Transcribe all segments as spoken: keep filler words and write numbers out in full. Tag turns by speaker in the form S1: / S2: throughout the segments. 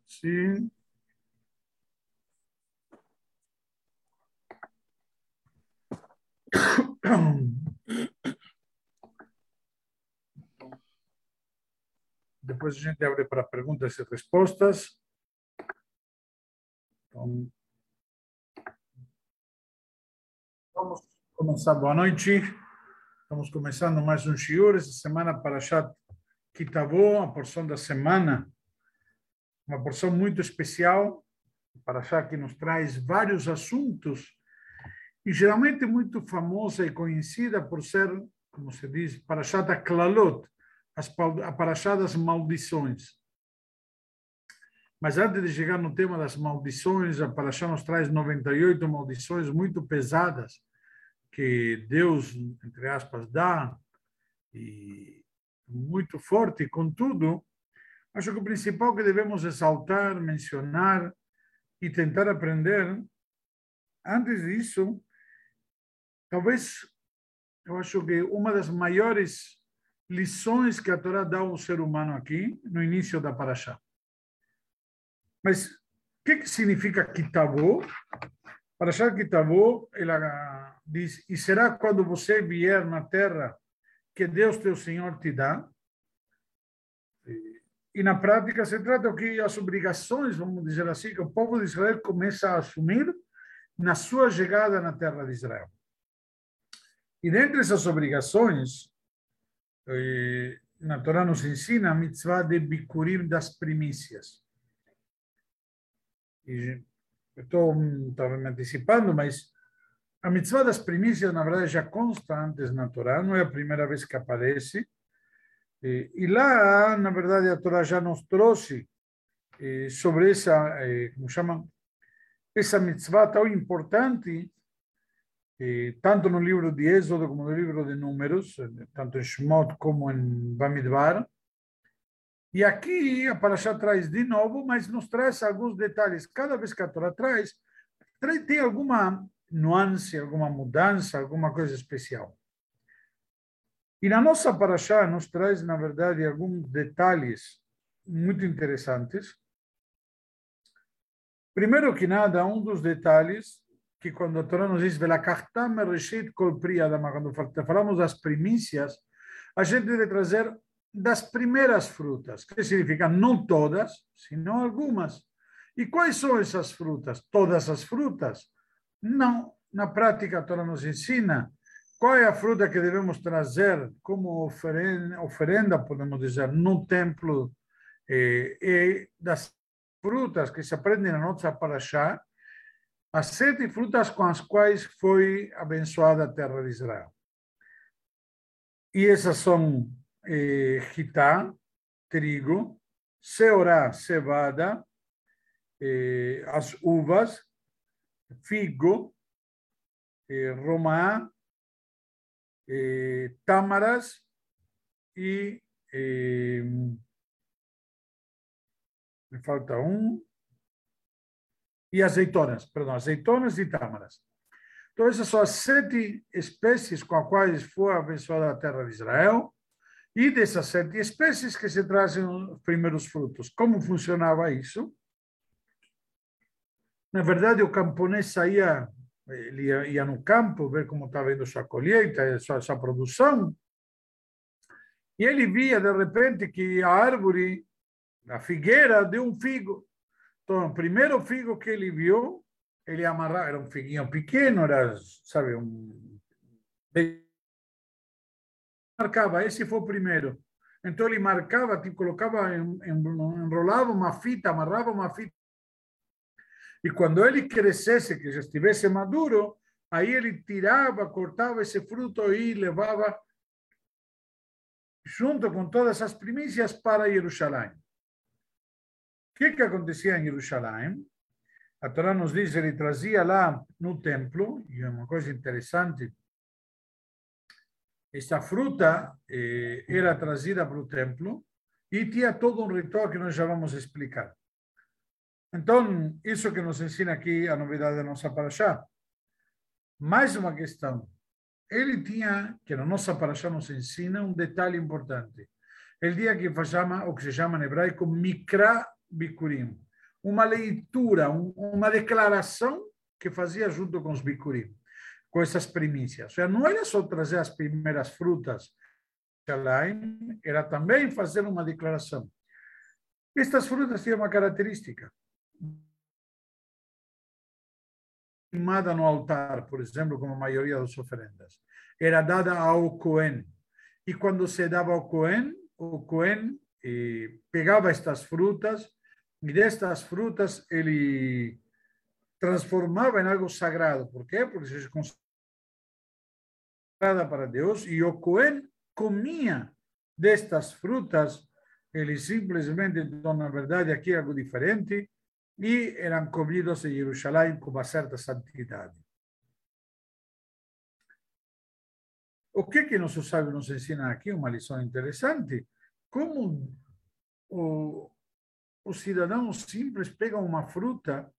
S1: Sim. Depois a gente abre para perguntas e respostas. Então, vamos começar. Boa noite. Estamos começando mais um shiur. Essa semana Parashat Kitavó, a porção da semana. Uma porção muito especial. Parashat que nos traz vários assuntos. E geralmente muito famosa e conhecida por ser, como se diz, Parashat HaKlalot, a Parashat das maldições. Mas antes de chegar no tema das maldições, a Parashat nos traz noventa e oito maldições muito pesadas que Deus, entre aspas, dá, e muito forte. Contudo, acho que o principal que devemos exaltar, mencionar e tentar aprender, antes disso, talvez, eu acho que uma das maiores lições que a Torá dá ao ser humano aqui, no início da Parashat. Mas o que, que significa Kitavó? Parashat Kitavó, ela diz, e será quando você vier na terra que Deus teu Senhor te dá. E na prática se trata que as obrigações, vamos dizer assim, que o povo de Israel começa a assumir na sua chegada na terra de Israel. E dentre essas obrigações, na Torá nos ensina a mitzvah de bikurim das primícias. E estou me antecipando, mas a mitzvah das primícias, na verdade, já consta antes na Torá, não é a primeira vez que aparece. E lá, na verdade, a Torá já nos trouxe sobre essa, como chama, essa mitzvah tão importante, tanto no livro de Êxodo como no livro de Números, tanto em Shemot como em Bamidbar. E aqui a Parashá traz de novo, mas nos traz alguns detalhes. Cada vez que a Torá traz, tem alguma nuance, alguma mudança, alguma coisa especial. E na nossa Parashá nos traz, na verdade, alguns detalhes muito interessantes. Primeiro que nada, um dos detalhes, que quando a Torá nos diz, quando falamos das primícias, a gente deve trazer das primeiras frutas, que significa não todas, senão algumas. E quais são essas frutas? Todas as frutas? Não. Na prática, a Torá nos ensina qual é a fruta que devemos trazer como oferenda, oferenda podemos dizer, no templo, e, e das frutas que se aprendem na nossa Parashá, as sete frutas com as quais foi abençoada a terra de Israel. E essas são eh, Hitá, trigo, Seorá, cevada, eh, as uvas, figo, eh, romã, eh, tâmaras e eh, me falta um, e azeitonas, perdão, azeitonas e tâmaras. Então, essas são as sete espécies com as quais foi abençoada a terra de Israel, e dessas sete espécies que se trazem os primeiros frutos. Como funcionava isso? Na verdade, o camponês saía, ele ia, ia no campo ver como estava indo sua colheita, sua, sua produção, e ele via, de repente, que a árvore, a figueira, deu um figo. Então, o primeiro figo que ele viu, ele amarrava, era um figuinho pequeno, era, sabe, um... marcava, esse foi o primeiro. Então, ele marcava, tipo, colocava, enrolava uma fita, amarrava uma fita. E quando ele crescesse, que já estivesse maduro, aí ele tirava, cortava esse fruto e levava junto com todas as primícias para Jerusalém. O que, que acontecia em Jerusalém? A Torá nos diz que ele trazia lá no templo, e é uma coisa interessante, esta fruta eh, era trazida para o templo e tinha todo um ritual que nós já vamos explicar. Então, isso que nos ensina aqui a novidade da nossa Parashá. Mais uma questão. Ele tinha, que na nossa Parashá nos ensina, um detalhe importante. Ele tinha que chama, o que se chama em hebraico Mikra Bikurim. uma leitura, um, uma declaração que fazia junto com os bicurim, com essas primícias. Ou seja, não era só trazer as primeiras frutas, era também fazer uma declaração. Estas frutas tinham uma característica. Queimada no altar, por exemplo, como a maioria das oferendas, era dada ao Cohen. E quando se dava ao Cohen, o Cohen eh, pegava estas frutas e destas frutas ele transformava em algo sagrado. Por quê? Porque se consagrada para Deus e o Cohen comia destas frutas, ele simplesmente, então, na verdade, aqui é algo diferente, e eram comidos em Jerusalém com uma certa santidade. O que que nosso sábio nos ensina aqui? Uma lição interessante. Como o, o cidadão simples pega uma fruta,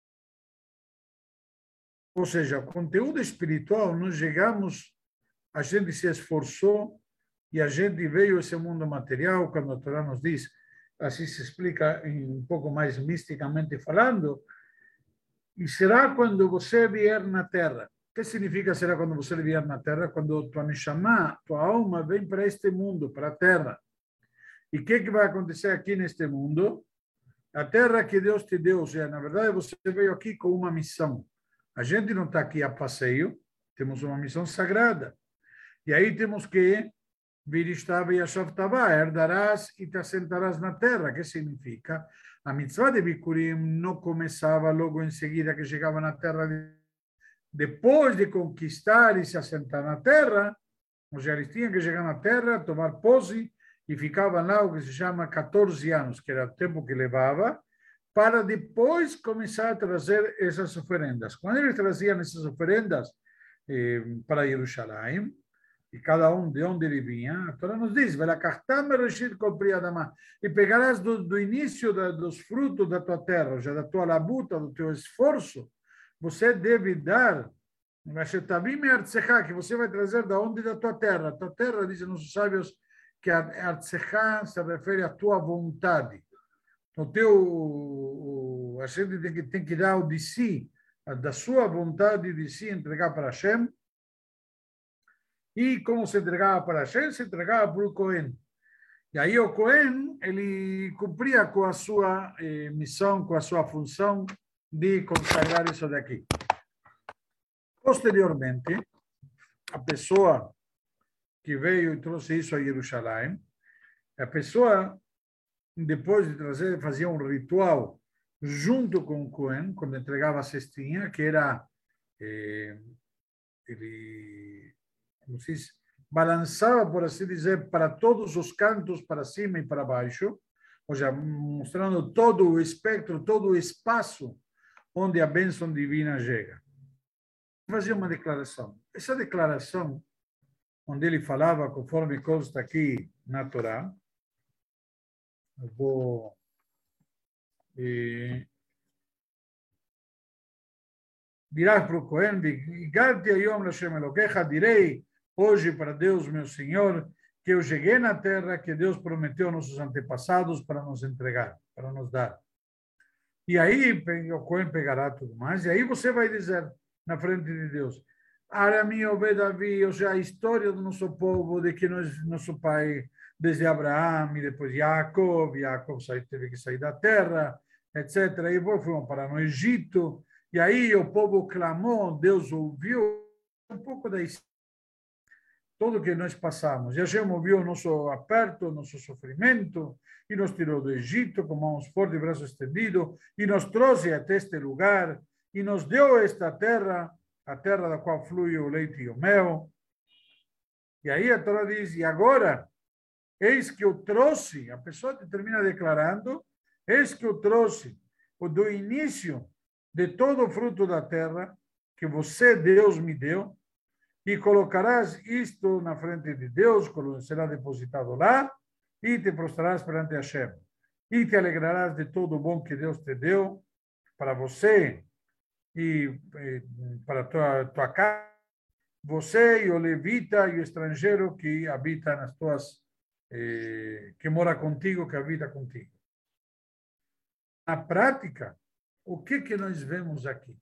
S1: ou seja, o conteúdo espiritual, nós chegamos, a gente se esforçou e a gente veio a esse mundo material, quando a Torá nos diz, assim se explica um pouco mais misticamente falando, e será quando você vier na Terra. O que significa será quando você vier na Terra? Quando tua neshama, tua alma, vem para este mundo, para a Terra. E o que, que vai acontecer aqui neste mundo? A Terra que Deus te deu, ou seja, na verdade você veio aqui com uma missão. A gente não está aqui a passeio, temos uma missão sagrada. E aí temos que Viristava e Ashavtava, herdarás e te assentarás na terra. Que significa? A mitzvah de Bikurim não começava logo em seguida que chegava na terra. Depois de conquistar e se assentar na terra, os eles tinham que chegar na terra, tomar posse e ficavam lá o que se chama quatorze anos, que era o tempo que levava, para depois começar a trazer essas oferendas. Quando eles traziam essas oferendas eh, para Jerusalém, e cada um de onde ele vinha, a Torá nos diz, e pegarás do, do início da, dos frutos da tua terra, já da tua labuta, do teu esforço, você deve dar, que você vai trazer da onde da tua terra. A tua terra, dizem nossos sábios, que a artzechá se refere à tua vontade. O teu, a gente tem que, tem que dar o de si, da sua vontade de si, entregar para Hashem. E como se entregava para Hashem, se entregava para o Cohen. E aí o Cohen, ele cumpria com a sua eh, missão, com a sua função de consagrar isso daqui. Posteriormente, a pessoa que veio e trouxe isso a Jerusalém, a pessoa, depois de trazer, fazia um ritual junto com o Cohen, quando entregava a cestinha, que era... Eh, ele... como se diz, balançava, por assim dizer, para todos os cantos, para cima e para baixo, ou seja, mostrando todo o espectro, todo o espaço onde a bênção divina chega. Fazia uma declaração. Essa declaração, onde ele falava, conforme consta aqui na Torá, eu vou... E, dirás para o Cohen, direi hoje para Deus, meu Senhor, que eu cheguei na terra que Deus prometeu aos nossos antepassados para nos entregar, para nos dar. E aí o Cohen pegará tudo mais, e aí você vai dizer na frente de Deus, Arami Davi, ou seja, a história do nosso povo, de que nós, nosso pai, desde Abraão e depois Jacob, Jacob teve que sair da terra, etcétera. E depois fomos para no Egito, e aí o povo clamou, Deus ouviu um pouco da história. Tudo que nós passamos. E Hashem ouviu o nosso aperto, o nosso sofrimento, e nos tirou do Egito com mãos fortes e braço estendido, e nos trouxe até este lugar, e nos deu esta terra, a terra da qual flui o leite e o mel. E aí a Torá diz, e agora, eis que eu trouxe, a pessoa termina declarando, eis que eu trouxe o do início de todo o fruto da terra, que você, Deus, me deu, e colocarás isto na frente de Deus, será depositado lá, e te prostrarás perante Hashem. E te alegrarás de todo o bom que Deus te deu, para você e, e para a tua, tua casa, você e o levita e o estrangeiro que habita nas tuas, eh, que mora contigo, que habita contigo. Na prática, o que que nós vemos aqui?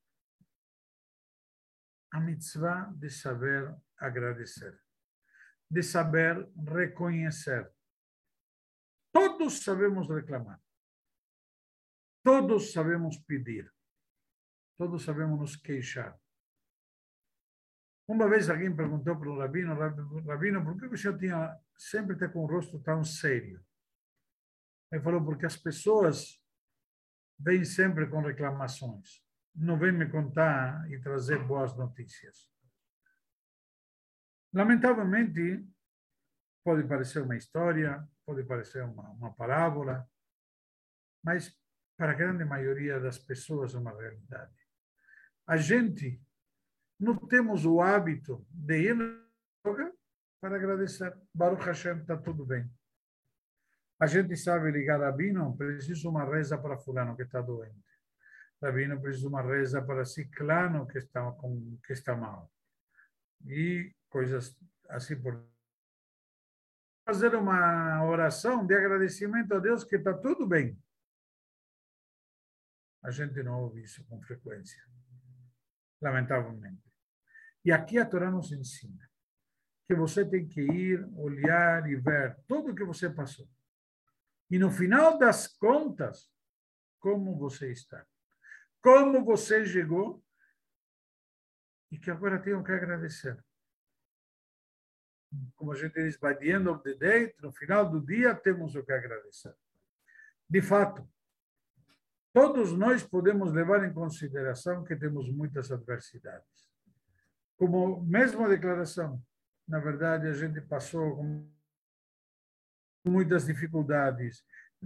S1: A mitzvah de saber agradecer, de saber reconhecer. Todos sabemos reclamar, todos sabemos pedir, todos sabemos nos queixar. Uma vez alguém perguntou para o rabino, rabino, por que o senhor tinha, sempre está com o rosto tão sério? Ele falou, porque as pessoas vêm sempre com reclamações. Não vêm me contar e trazer boas notícias. Lamentavelmente, pode parecer uma história, pode parecer uma, uma parábola, mas para a grande maioria das pessoas é uma realidade. A gente não temos o hábito de ir para agradecer. Baruch Hashem, está tudo bem. A gente sabe ligar, Rabino, preciso uma reza para fulano que está doente. Rabino, preciso uma reza para ciclano que está, com, que está mal. E coisas assim por fazer uma oração de agradecimento a Deus que está tudo bem. A gente não ouve isso com frequência, lamentavelmente. E aqui a Torá nos ensina que você tem que ir, olhar e ver tudo o que você passou. E no final das contas, como você está. Como você chegou e que agora tenho que agradecer. Como a gente diz, by the end of the day, no final do dia, temos o que agradecer. De fato, todos nós podemos levar em consideração que temos muitas adversidades. Como mesmo a declaração, na verdade, a gente passou com muitas dificuldades.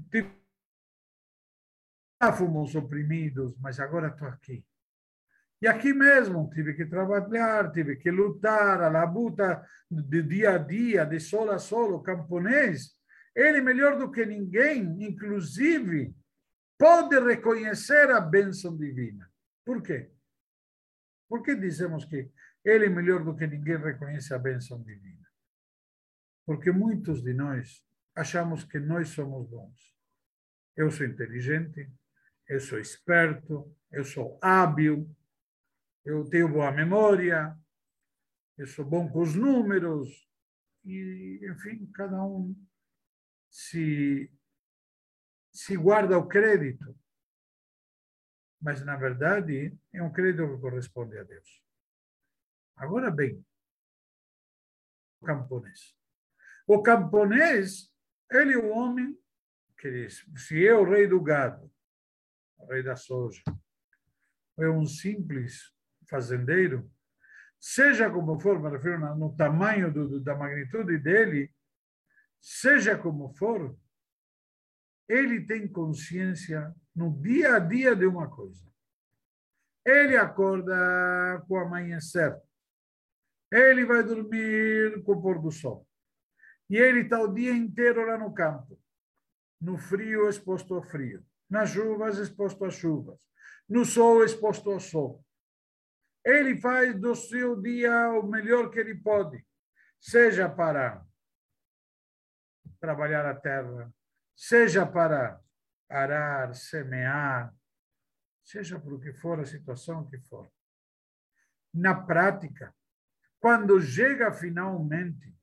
S1: Fomos oprimidos, mas agora estou aqui. E aqui mesmo tive que trabalhar, tive que lutar, a labuta de dia a dia, de sol a sol, o camponês. Ele, melhor do que ninguém, inclusive, pode reconhecer a bênção divina. Por quê? Por que dizemos que ele, melhor do que ninguém, reconhece a bênção divina? Porque muitos de nós achamos que nós somos bons. Eu sou inteligente, eu sou esperto, eu sou hábil, eu tenho boa memória, eu sou bom com os números, e, enfim, cada um se, se guarda o crédito. Mas, na verdade, é um crédito que corresponde a Deus. Agora bem, o camponês. O camponês, ele é o homem que diz, se é o rei do gado, o rei da soja, é um simples fazendeiro, seja como for, me refiro no tamanho do, da magnitude dele, seja como for, ele tem consciência no dia a dia de uma coisa. Ele acorda com o amanhecer. Ele vai dormir com o pôr do sol. E ele está o dia inteiro lá no campo. No frio, exposto ao frio. Nas chuvas, exposto às chuvas. No sol, exposto ao sol. Ele faz do seu dia o melhor que ele pode. Seja para trabalhar a terra, seja para arar, semear, seja por o que for, a situação que for. Na prática, quando chega finalmente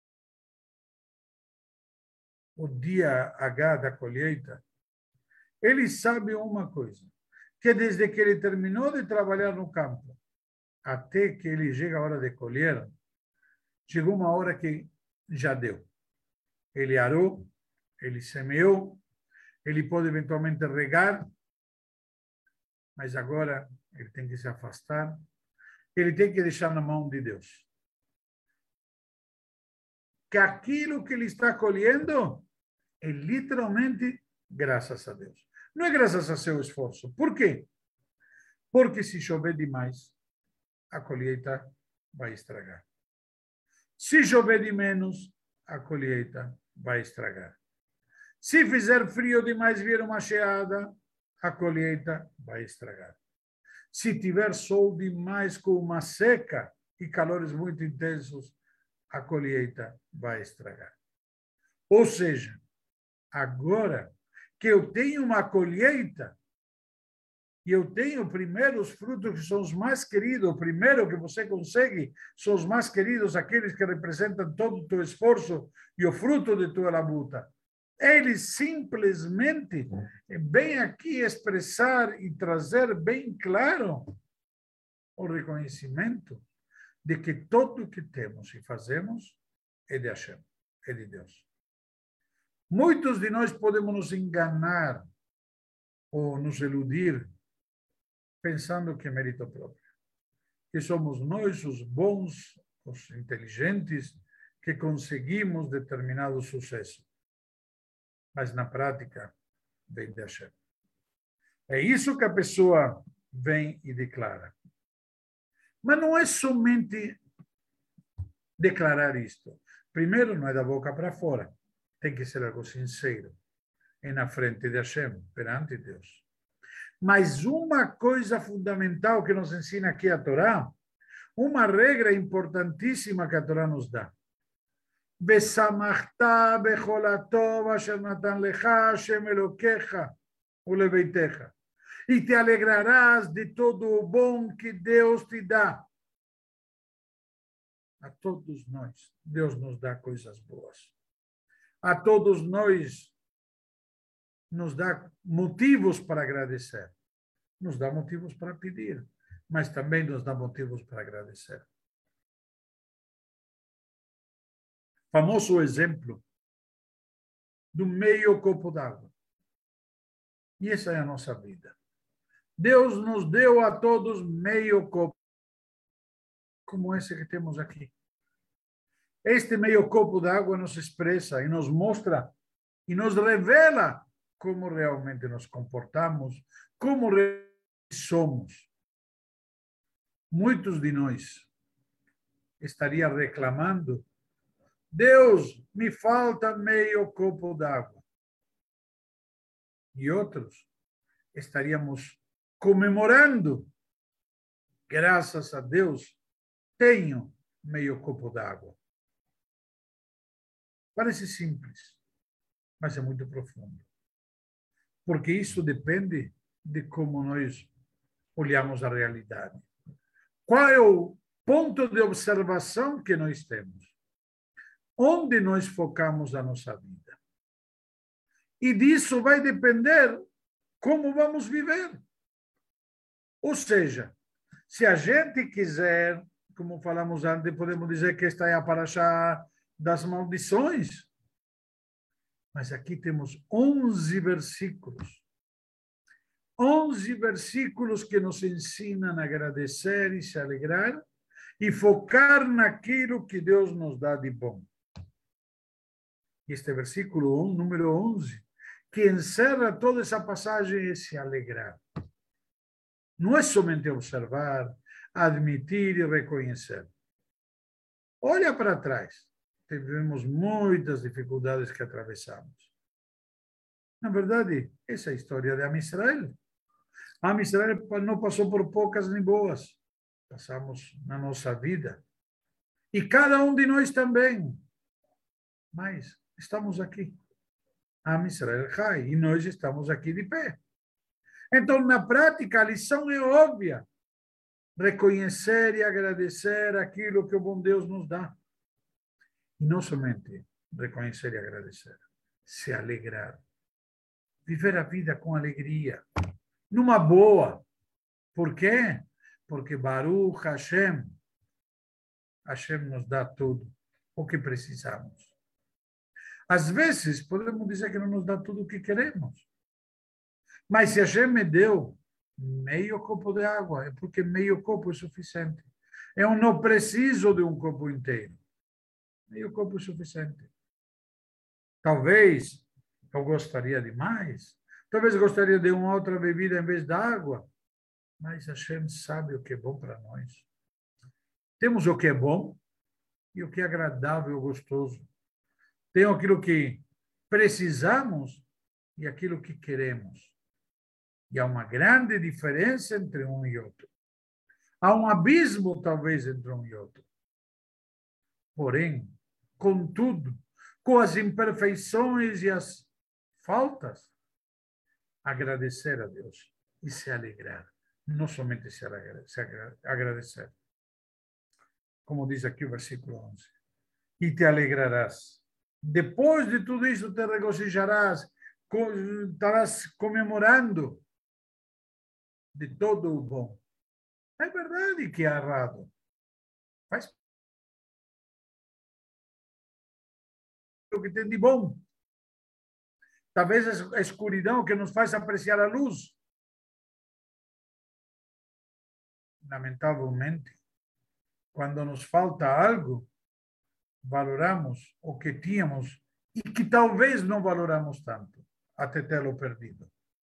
S1: o dia H da colheita, ele sabe uma coisa, que desde que ele terminou de trabalhar no campo, até que ele chega a hora de colher, chegou uma hora que já deu. Ele arou, ele semeou, ele pode eventualmente regar, mas agora ele tem que se afastar, ele tem que deixar na mão de Deus. Que aquilo que ele está colhendo é literalmente graças a Deus. Não é graças a seu esforço. Por quê? Porque se chover demais, a colheita vai estragar. Se chover de menos, a colheita vai estragar. Se fizer frio demais, vir uma geada, a colheita vai estragar. Se tiver sol demais com uma seca e calores muito intensos, a colheita vai estragar. Ou seja, agora que eu tenho uma colheita, e eu tenho primeiro os frutos que são os mais queridos, o primeiro que você consegue são os mais queridos, aqueles que representam todo o teu esforço e o fruto de tua labuta. Ele simplesmente vem aqui expressar e trazer bem claro o reconhecimento de que tudo o que temos e fazemos é de Hashem, é de Deus. Muitos de nós podemos nos enganar ou nos iludir pensando que é mérito próprio, que somos nós os bons, os inteligentes, que conseguimos determinado sucesso. Mas na prática, vem de Hashem. É isso que a pessoa vem e declara. Mas não é somente declarar isto. Primeiro, não é da boca para fora. Tem que ser algo sincero. É na frente de Hashem, perante Deus. Mas uma coisa fundamental que nos ensina aqui a Torá, uma regra importantíssima que a Torá nos dá. Besamachta bechol hatov asher natan lecha Hashem Elokecha ulebeitecha. E te alegrarás de todo o bom que Deus te dá. A todos nós, Deus nos dá coisas boas. A todos nós, nos dá motivos para agradecer. Nos dá motivos para pedir, mas também nos dá motivos para agradecer. Famoso exemplo do meio copo d'água. E essa é a nossa vida. Deus nos deu a todos meio copo, como esse que temos aqui. Este meio copo d'água nos expressa e nos mostra e nos revela como realmente nos comportamos, como somos. Muitos de nós estariam reclamando: Deus, me falta meio copo d'água. E outros estaríamos comemorando: graças a Deus, tenho meio copo d'água. Parece simples, mas é muito profundo. Porque isso depende de como nós olhamos a realidade. Qual é o ponto de observação que nós temos? Onde nós focamos a nossa vida? E disso vai depender como vamos viver. Ou seja, se a gente quiser, como falamos antes, podemos dizer que esta é a paraxá das maldições. Mas aqui temos onze versículos. onze versículos que nos ensinam a agradecer e se alegrar e focar naquilo que Deus nos dá de bom. Este versículo um, número onze, que encerra toda essa passagem é se alegrar. Não é somente observar, admitir e reconhecer. Olha para trás. Tivemos muitas dificuldades que atravessamos. Na verdade, essa é a história de Am Israel. Am Israel não passou por poucas nem boas. Passamos na nossa vida. E cada um de nós também. Mas estamos aqui. Am Israel Chai. E nós estamos aqui de pé. Então, na prática, a lição é óbvia. Reconhecer e agradecer aquilo que o bom Deus nos dá. E não somente reconhecer e agradecer. Se alegrar. Viver a vida com alegria. Numa boa. Por quê? Porque Baruch Hashem, Hashem nos dá tudo o que precisamos. Às vezes, podemos dizer que não nos dá tudo o que queremos. Mas se Hashem me deu meio copo de água, é porque meio copo é suficiente. Eu não preciso de um copo inteiro. Meio copo é suficiente. Talvez eu gostaria de mais. Talvez eu gostaria de uma outra bebida em vez da água. Mas Hashem sabe o que é bom para nós. Temos o que é bom e o que é agradável e gostoso. Tem aquilo que precisamos e aquilo que queremos. E há uma grande diferença entre um e outro. Há um abismo, talvez, entre um e outro. Porém, contudo, com as imperfeições e as faltas, agradecer a Deus e se alegrar. Não somente se agradecer. Como diz aqui o versículo onze. E te alegrarás. Depois de tudo isso, te regozijarás, estarás comemorando de todo o bom. É verdade que é errado. Faz o que tem de bom. Talvez a escuridão que nos faz apreciar a luz. Lamentavelmente, quando nos falta algo, valoramos o que tínhamos e que talvez não valoramos tanto, até tê-lo perdido.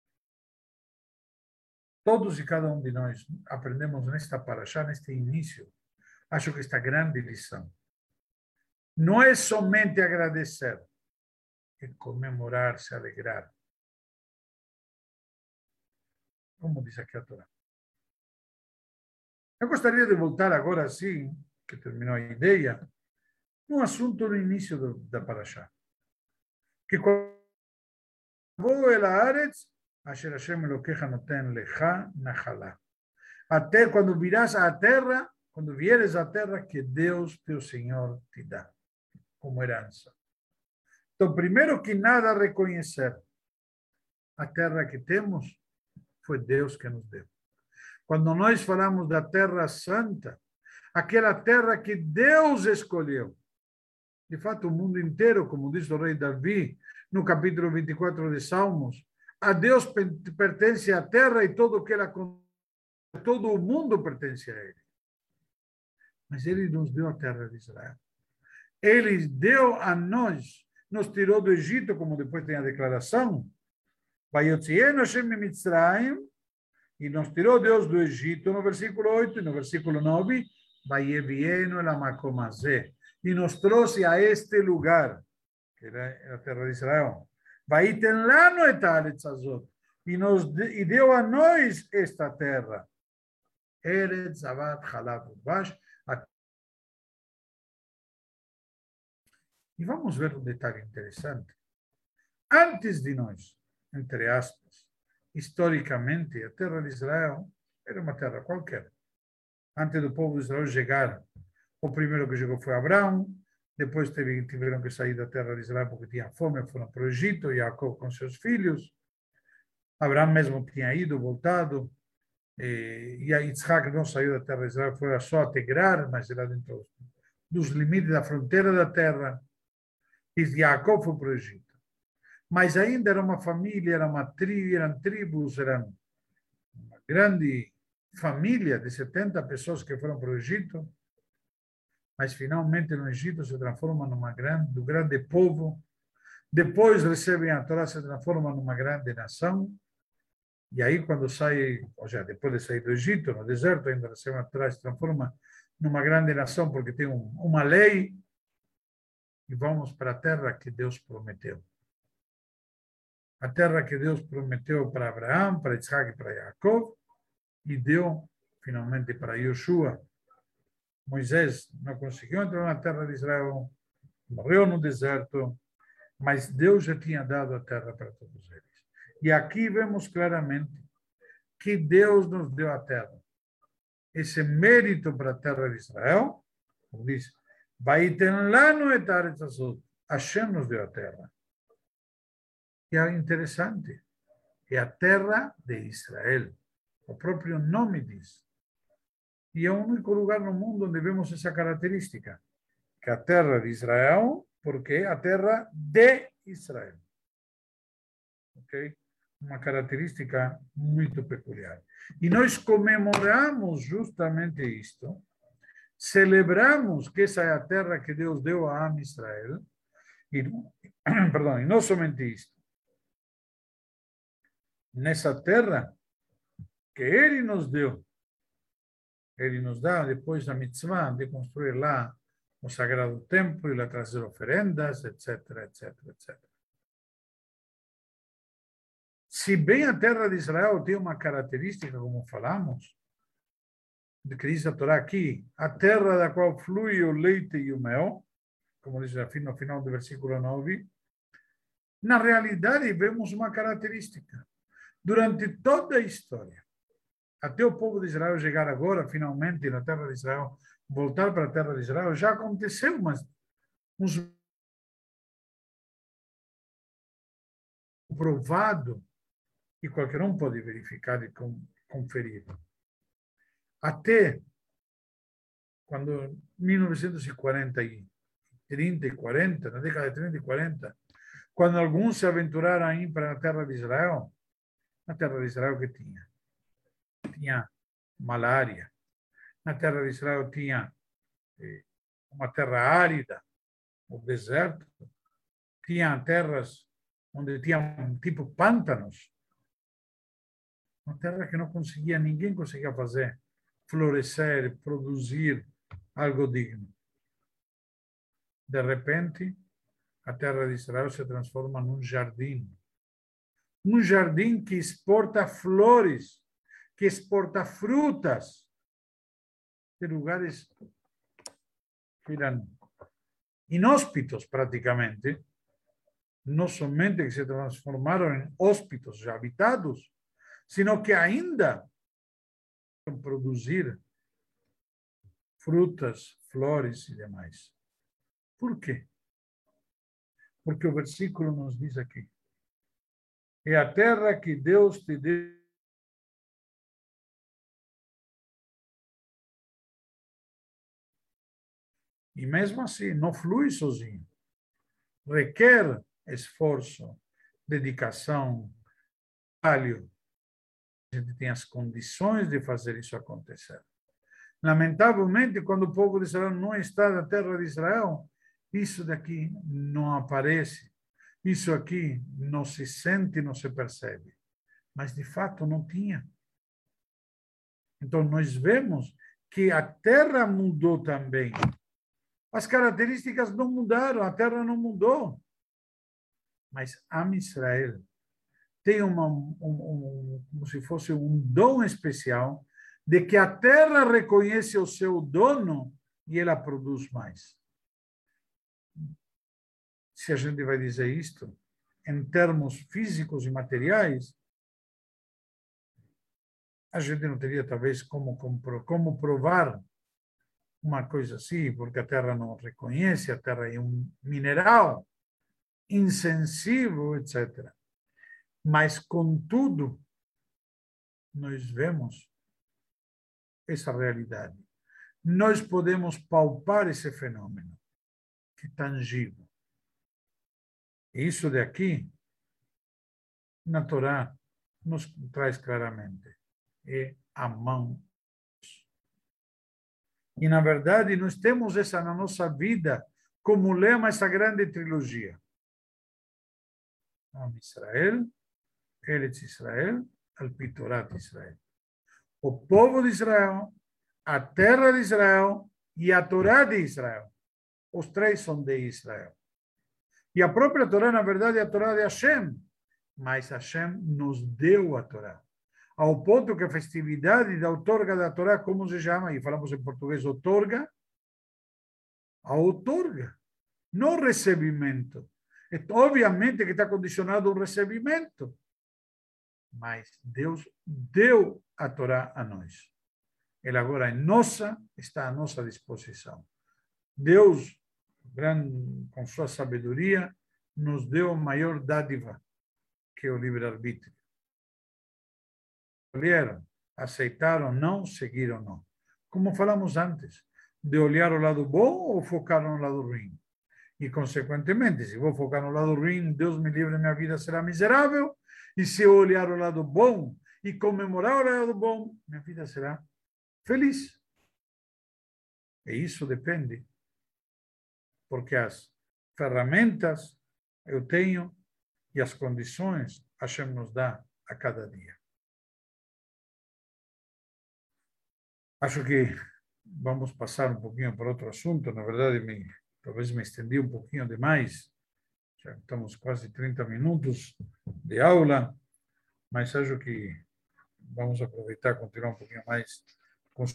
S1: Todos e cada um de nós aprendemos nesta paraxá, neste início, acho que esta grande lição. Não é somente agradecer, é comemorar, se alegrar. Como diz aqui a Torá. Eu gostaria de voltar agora, sim, que terminou a ideia, um assunto no início do, da paraxá. Que quando el haaretz, asher Hashem Elokecha noten lecha nachalá. Até quando virás à terra, quando vieres à terra que Deus, teu Senhor, te dá como herança. Então, primeiro que nada, reconhecer a terra que temos foi Deus que nos deu. Quando nós falamos da terra santa, aquela terra que Deus escolheu. De fato, o mundo inteiro, como diz o rei Davi, no capítulo vinte e quatro de Salmos, a Deus pertence a terra e todo o que ela todo o mundo pertence a ele. Mas ele nos deu a terra de Israel. Ele deu a nós, nos tirou do Egito, como depois tem a declaração, Vayotzienu Hashem miMitzrayim, e nos tirou Deus do Egito, no versículo oito, e no versículo nove, Vayevienu el hamakom hazeh, e nos trouxe a este lugar, que era a terra de Israel. Vaiten lanu et haaretz hazot, e nos e deu a nós esta terra. Eretz zavat chalav udvash. E vamos ver um detalhe interessante. Antes de nós, entre aspas, historicamente, a terra de Israel era uma terra qualquer. Antes do povo de Israel chegar, o primeiro que chegou foi Abraão, depois teve, tiveram que sair da terra de Israel porque tinham fome, foram para o Egito, Jacó com seus filhos. Abraão mesmo tinha ido, voltado, e, e a Isaac não saiu da terra de Israel, foi só até Gerar, mas era dentro dos limites da fronteira da terra. E Jacó foi para o Egito. Mas ainda era uma família, era uma tribo, eram tribos, eram uma grande família de setenta pessoas que foram para o Egito. Mas finalmente no Egito se transforma numa grande, um grande povo. Depois recebem a Torá, se transforma numa grande nação. E aí quando sai, ou seja, depois de sair do Egito, no deserto, ainda recebem a Torá, se transforma numa grande nação porque tem um, uma lei. E vamos para a terra que Deus prometeu. A terra que Deus prometeu para Abraão, para Isaac e para Jacó, e deu finalmente para Yoshua. Moisés não conseguiu entrar na terra de Israel, morreu no deserto, mas Deus já tinha dado a terra para todos eles. E aqui vemos claramente que Deus nos deu a terra. Esse mérito para a terra de Israel, como diz, Vaiten lanu et haaretz hazot, Hashem nos deu a terra. E é interessante, é a terra de Israel. O próprio nome diz. E é o único lugar no mundo onde vemos essa característica, que a terra de Israel, porque é a terra de Israel. Ok? Uma característica muito peculiar. E nós comemoramos justamente isto, celebramos que essa é a terra que Deus deu a Am Israel, e, perdão, e não somente isto. Nessa terra que Ele nos deu, Ele nos dá depois a mitzvah de construir lá o sagrado templo e lá trazer oferendas, etc, etc, etcétera. Se bem a terra de Israel tem uma característica, como falamos, de que diz a Torá aqui, a terra da qual flui o leite e o mel, como diz no final do versículo nove, na realidade vemos uma característica. Durante toda a história, até o povo de Israel chegar agora, finalmente, na terra de Israel, voltar para a terra de Israel, já aconteceu, mas uns provado, e qualquer um pode verificar e conferir. Até quando, mil novecentos e quarenta, trinta e quarenta, na década de trinta e quarenta, quando alguns se aventuraram a ir para a terra de Israel, na terra de Israel que tinha? Tinha malária. Na terra de Israel tinha eh, uma terra árida, o deserto. Tinha terras onde tinha tipo pântanos. Uma terra que não conseguia, ninguém conseguia fazer florescer, produzir algo digno. De repente, a terra de Israel se transforma num jardim. Um jardim que exporta flores, que exporta frutas, de lugares que eram inhóspitos praticamente, não somente que se transformaram em hóspitos já habitados, sino que ainda produzir frutas, flores e demais. Por quê? Porque o versículo nos diz aqui: é a terra que Deus te deu. E mesmo assim, não flui sozinho. Requer esforço, dedicação, trabalho. A gente tem as condições de fazer isso acontecer. Lamentavelmente, quando o povo de Israel não está na terra de Israel, isso daqui não aparece. Isso aqui não se sente, não se percebe. Mas, de fato, não tinha. Então, nós vemos que a terra mudou também. As características não mudaram, a terra não mudou. Mas Am Israel tem uma, um, um, como se fosse um dom especial de que a terra reconhece o seu dono e ela produz mais. Se a gente vai dizer isto em termos físicos e materiais, a gente não teria talvez como, como provar uma coisa assim, porque a terra não reconhece, a terra é um mineral insensível, etcétera. Mas, contudo, nós vemos essa realidade. Nós podemos palpar esse fenômeno, que é tangível. E isso daqui, na Torá, nos traz claramente. É a mão. E, na verdade, nós temos essa na nossa vida como lema, essa grande trilogia. Am Israel, Eretz Israel, Alpitorat Israel. O povo de Israel, a terra de Israel e a Torá de Israel. Os três são de Israel. E a própria Torá, na verdade, é a Torá de Hashem. Mas Hashem nos deu a Torá. Ao ponto que a festividade da outorga da Torá, como se chama? E falamos em português, outorga. A outorga, não recebimento. Obviamente que está condicionado ao recebimento. Mas Deus deu a Torá a nós. Ela agora é nossa, está à nossa disposição. Deus, com sua sabedoria, nos deu a maior dádiva, que é o livre-arbítrio. Escolheram, aceitaram, não, seguiram, não. Como falamos antes, de olhar o lado bom ou focar no lado ruim. E, consequentemente, se vou focar no lado ruim, Deus me livre, minha vida será miserável. E se eu olhar o lado bom e comemorar o lado bom, minha vida será feliz. E isso depende. Porque as ferramentas eu tenho e as condições Hashem nos dá a cada dia. Acho que vamos passar um pouquinho para outro assunto. Na verdade, me, talvez me estendi um pouquinho demais. Já estamos quase trinta minutos de aula, mas acho que vamos aproveitar e continuar um pouquinho mais. Com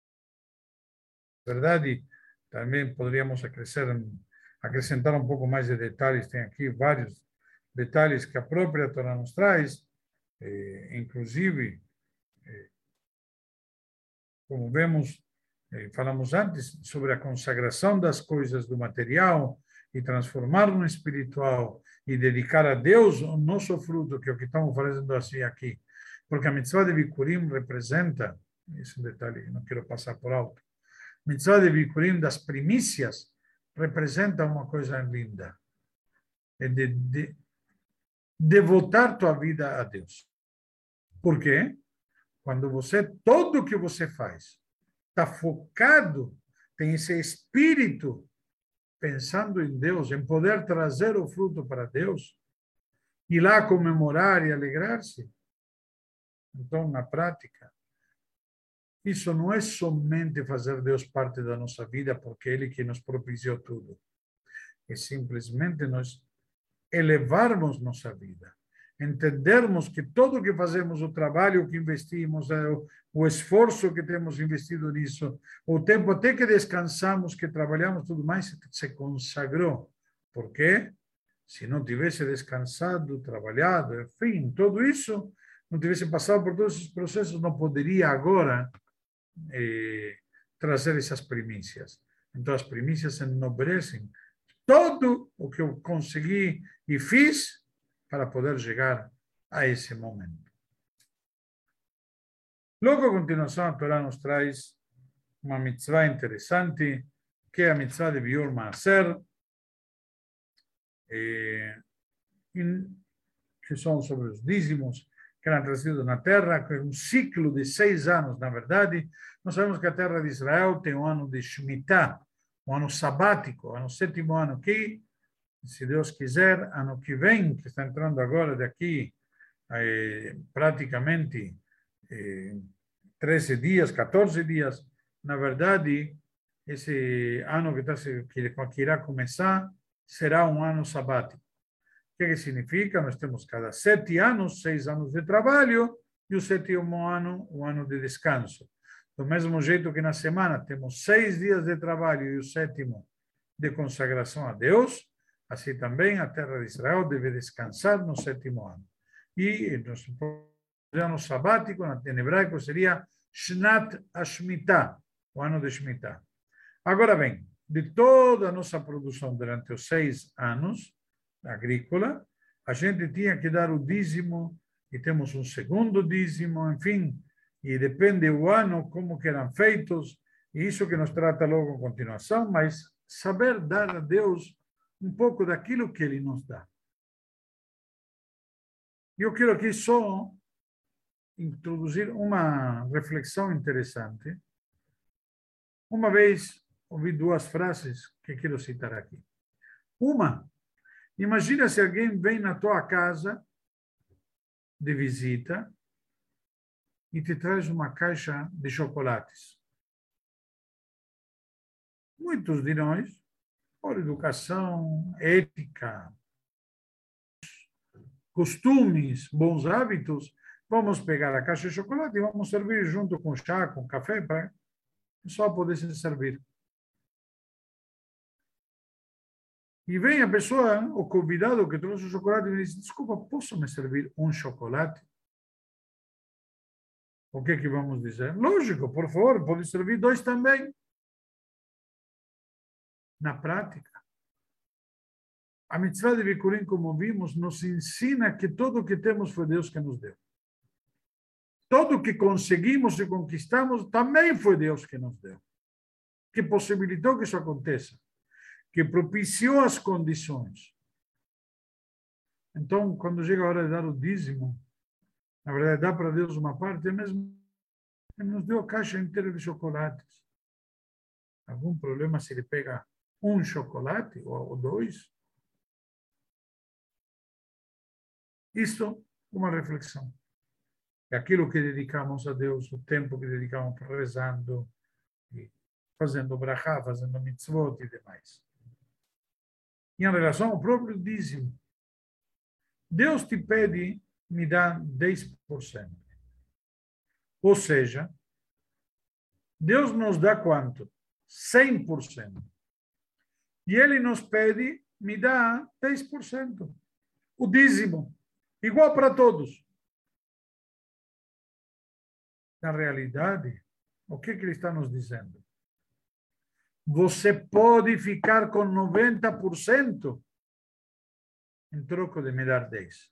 S1: verdade, também poderíamos acrescentar, acrescentar um pouco mais de detalhes. Tem aqui vários detalhes que a própria Torá nos traz, Eh, inclusive, eh, como vemos, eh, falamos antes sobre a consagração das coisas do material e transformar no espiritual e dedicar a Deus o nosso fruto, que é o que estamos fazendo assim aqui. Porque a mitzvah de Bikurim representa, esse é um detalhe que não quero passar por alto, a mitzvah de Bikurim das primícias representa uma coisa linda. É de, de devotar tua vida a Deus. Por quê? Quando você, tudo que você faz, está focado, tem esse espírito pensando em Deus, em poder trazer o fruto para Deus, ir lá comemorar e alegrar-se. Então, na prática, isso não é somente fazer Deus parte da nossa vida, porque Ele que nos propiciou tudo. É simplesmente nós elevarmos nossa vida. Entendermos que tudo o que fazemos, o trabalho que investimos, o esforço que temos investido nisso, o tempo até que descansamos, que trabalhamos, tudo mais, se consagrou. Por quê? Se não tivesse descansado, trabalhado, enfim, tudo isso, não tivesse passado por todos esses processos, não poderia agora eh, trazer essas primícias. Então, as primícias enobrecem todo o que eu consegui e fiz para poder chegar a esse momento. Logo, a continuação, a Torá nos traz uma mitzvah interessante, que é a mitzvah de Biur Maaser, eh, que são sobre os dízimos que eram trazidos na terra, que é um ciclo de seis anos, na verdade. Nós sabemos que a terra de Israel tem um ano de Shemitah, um ano sabático, ano sétimo ano, que, se Deus quiser, ano que vem, que está entrando agora daqui, eh, praticamente eh, treze dias, quatorze dias, na verdade, esse ano que, tá, que, que irá começar será um ano sabático. O que, que significa? Nós temos cada sete anos, seis anos de trabalho, e o sétimo ano, um ano de descanso. Do mesmo jeito que na semana temos seis dias de trabalho e o sétimo de consagração a Deus, assim também a terra de Israel deve descansar no sétimo ano. E no ano sabático, em hebraico, seria Shnat Ashmitah, o ano de Shemitah. Agora bem, de toda a nossa produção durante os seis anos agrícola, a gente tinha que dar o dízimo, e temos um segundo dízimo, enfim, e depende do ano, como que eram feitos, e isso que nos trata logo a continuação, mas saber dar a Deus um pouco daquilo que Ele nos dá. Eu quero aqui só introduzir uma reflexão interessante. Uma vez ouvi duas frases que quero citar aqui. Uma, imagina se alguém vem na tua casa de visita e te traz uma caixa de chocolates. Muitos de nós, por educação, ética, costumes, bons hábitos, vamos pegar a caixa de chocolate e vamos servir junto com chá, com café, para só poder se servir. E vem a pessoa, o convidado que trouxe o chocolate, e me diz, desculpa, posso me servir um chocolate? O que é que vamos dizer? Lógico, por favor, pode servir dois também. Na prática, a mitzvah de Bikurim, como vimos, nos ensina que tudo o que temos foi Deus que nos deu. Tudo o que conseguimos e conquistamos também foi Deus que nos deu. Que possibilitou que isso aconteça. Que propiciou as condições. Então, quando chega a hora de dar o dízimo, na verdade, dá para Deus uma parte, é mesmo, Ele nos deu a caixa inteira de chocolates. Algum problema se ele pega um chocolate ou dois? Isso é uma reflexão. É aquilo que dedicamos a Deus, o tempo que dedicamos rezando, fazendo brachá, fazendo mitzvot e demais. Em relação ao próprio dízimo, Deus te pede, me dá dez por cento. Ou seja, Deus nos dá quanto? cem por cento. E Ele nos pede, me dá dez por cento. O dízimo, igual para todos. Na realidade, o que, que ele está nos dizendo? Você pode ficar com noventa por cento em troco de me dar dez por cento.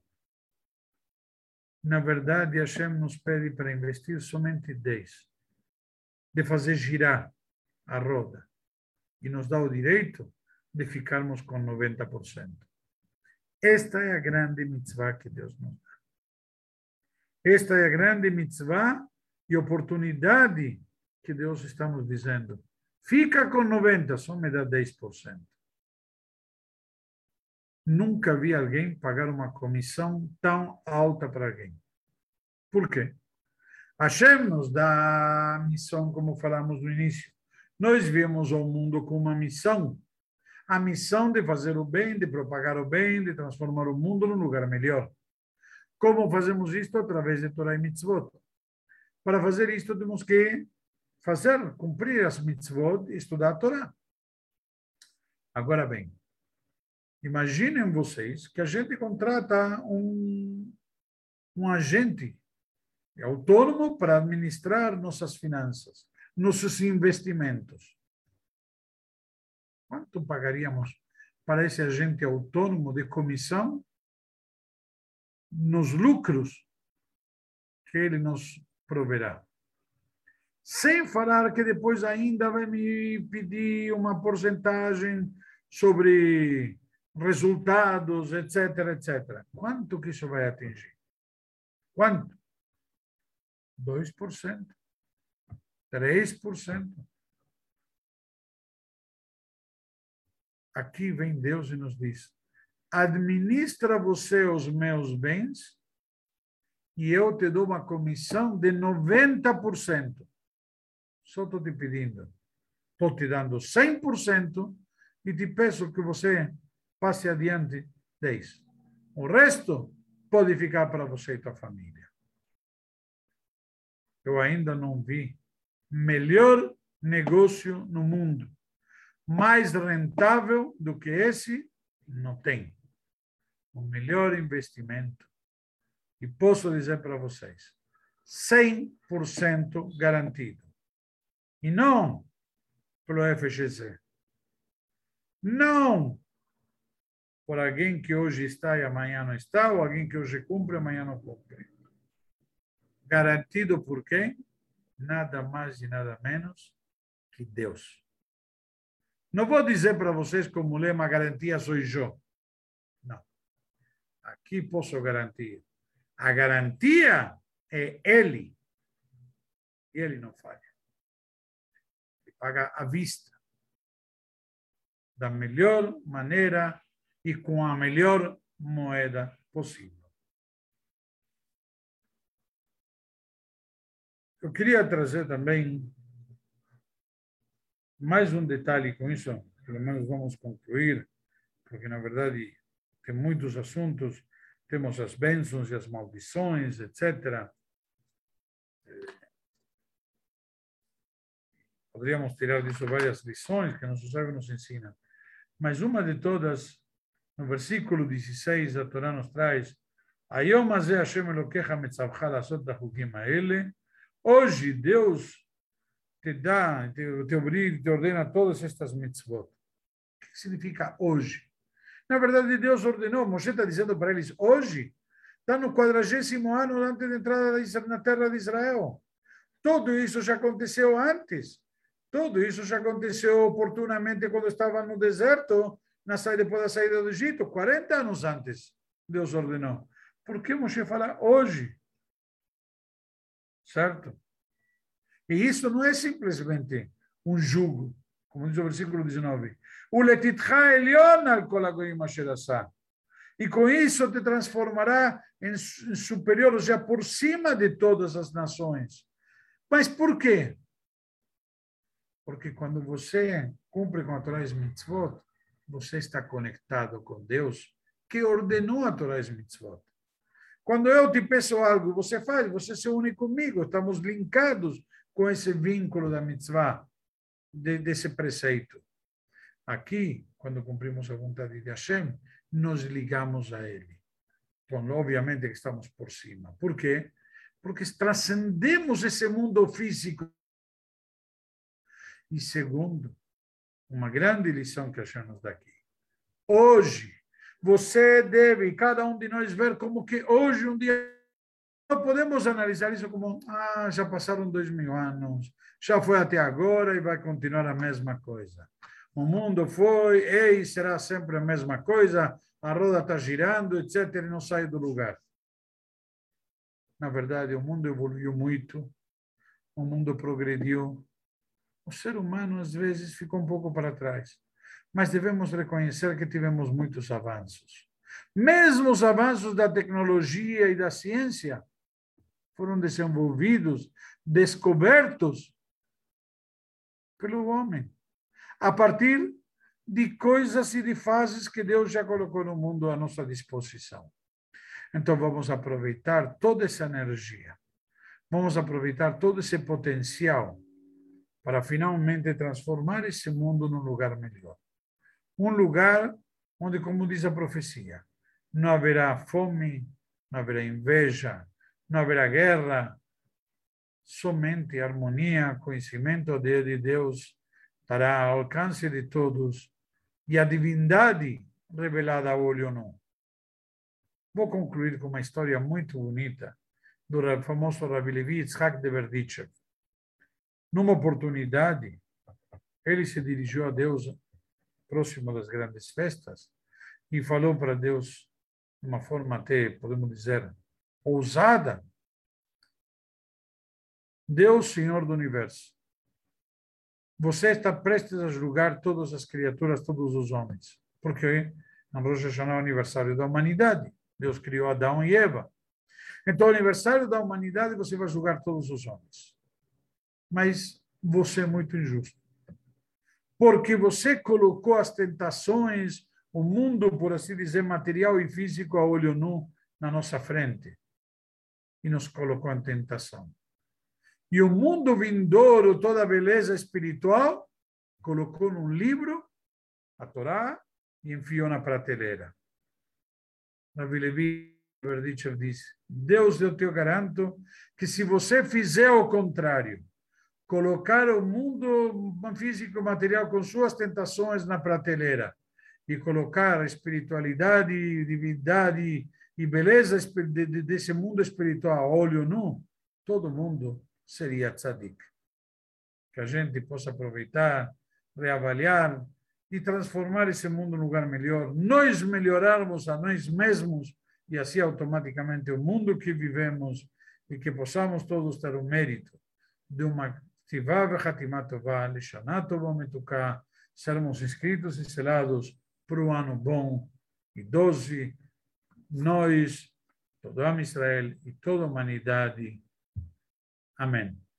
S1: Na verdade, Hashem nos pede para investir somente dez por cento, de fazer girar a roda, e nos dá o direito de ficarmos com noventa por cento. Esta é a grande mitzvah que Deus nos dá. Esta é a grande mitzvah e oportunidade que Deus está nos dizendo. Fica com noventa por cento, só me dá dez por cento. Nunca vi alguém pagar uma comissão tão alta para alguém. Por quê? Hashem nos dá a missão, como falamos no início. Nós viemos ao mundo com uma missão. A missão de fazer o bem, de propagar o bem, de transformar o mundo num lugar melhor. Como fazemos isto? Através de Torá e Mitzvot. Para fazer isto, temos que fazer, cumprir as Mitzvot e estudar a Torá. Agora bem, imaginem vocês que a gente contrata um, um agente autônomo para administrar nossas finanças, nossos investimentos. Quanto pagaríamos para esse agente autônomo de comissão nos lucros que ele nos proverá? Sem falar que depois ainda vai me pedir uma porcentagem sobre resultados, etc, etcétera. Quanto que isso vai atingir? Quanto? dois por cento. três por cento. Aqui vem Deus e nos diz: administra você os meus bens e eu te dou uma comissão de noventa por cento. Só estou te pedindo. Estou te dando cem por cento e te peço que você passe adiante dez por cento. O resto pode ficar para você e tua família. Eu ainda não vi melhor negócio no mundo. Mais rentável do que esse, não tem. O melhor investimento. E posso dizer para vocês, cem por cento garantido. E não pelo F G C. Não por alguém que hoje está e amanhã não está, ou alguém que hoje cumpre e amanhã não cumpre. Garantido por quem? Nada mais e nada menos que Deus. Não vou dizer para vocês como lema, garantia sou eu. Não. Aqui posso garantir. A garantia é Ele. E Ele não falha. Ele paga à vista. Da melhor maneira e com a melhor moeda possível. Eu queria trazer também mais um detalhe com isso, pelo menos vamos concluir, porque na verdade tem muitos assuntos, temos as bênçãos e as maldições, etcétera. Poderíamos tirar disso várias lições que nosso sábio nos ensina. Mas uma de todas, no versículo dezesseis, a Torá nos traz: Ayom hazeh Hashem Elokecha metzavcha lasot hachukim haele. Hoje Deus te dá, te, te obriga, te ordena todas estas mitzvot. O que significa hoje? Na verdade, Deus ordenou. Moshe está dizendo para eles: hoje está no quadragésimo ano antes da entrada na terra de Israel. Tudo isso já aconteceu antes. Tudo isso já aconteceu oportunamente quando estava no deserto, na saída, depois da saída do Egito, quarenta anos antes, Deus ordenou. Por que Moshe fala hoje? Certo? E isso não é simplesmente um jugo, como diz o versículo dezenove. Uletitcha elyon al kol hagoyim asher asah. E com isso te transformará em superior, ou seja, por cima de todas as nações. Mas por quê? Porque quando você cumpre com a Torá e Mitzvot, você está conectado com Deus, que ordenou a Torá e Mitzvot. Quando eu te peço algo, você faz, você se une comigo, estamos linkados com esse vínculo da mitzvah, de, desse preceito. Aqui, quando cumprimos a vontade de Hashem, nos ligamos a Ele. Então, obviamente que estamos por cima. Por quê? porque transcendemos esse mundo físico. E segundo, uma grande lição que achamos daqui. Hoje, você deve, cada um de nós, ver como que hoje, um dia, não podemos analisar isso como, ah, já passaram dois mil anos, já foi até agora e vai continuar a mesma coisa. O mundo foi, e será sempre a mesma coisa, a roda está girando, etcétera, e não sai do lugar. Na verdade, o mundo evoluiu muito, o mundo progrediu. O ser humano, às vezes, ficou um pouco para trás. Mas devemos reconhecer que tivemos muitos avanços. Mesmo os avanços da tecnologia e da ciência foram desenvolvidos, descobertos pelo homem, a partir de coisas e de fases que Deus já colocou no mundo à nossa disposição. Então, vamos aproveitar toda essa energia, vamos aproveitar todo esse potencial para finalmente transformar esse mundo num lugar melhor. Um lugar onde, como diz a profecia, não haverá fome, não haverá inveja, não haverá guerra, somente harmonia, conhecimento de Deus estará ao alcance de todos e a divindade revelada a olho nu. Vou concluir com uma história muito bonita do famoso Rabi Levi Yitzhak de Berdichev. Numa oportunidade, ele se dirigiu a Deus próximo das grandes festas e falou para Deus de uma forma até, podemos dizer, ousada: Deus, Senhor do Universo, você está prestes a julgar todas as criaturas, todos os homens, porque na Rosh Hashanah é o aniversário da humanidade. Deus criou Adão e Eva. Então, no aniversário da humanidade, você vai julgar todos os homens. Mas você é muito injusto. Porque você colocou as tentações, o mundo, por assim dizer, material e físico a olho nu na nossa frente. E nos colocou em tentação. E o mundo vindouro, toda a beleza espiritual, colocou num livro, a Torá, e enfiou na prateleira. Rabi Levi Berdichev diz: Deus, eu te garanto que se você fizer o contrário, colocar o mundo físico e material com suas tentações na prateleira e colocar a espiritualidade, divindade e beleza desse mundo espiritual a olho nu, todo mundo seria tzadik. Que a gente possa aproveitar, reavaliar e transformar esse mundo num lugar melhor, nós melhorarmos a nós mesmos e assim automaticamente o mundo que vivemos, e que possamos todos ter o mérito de uma Tivá v'chatimá tová, lishaná tová metuká, sermos inscritos e selados para o ano bom e doze, nós, todo Am Israel e toda a humanidade. Amém.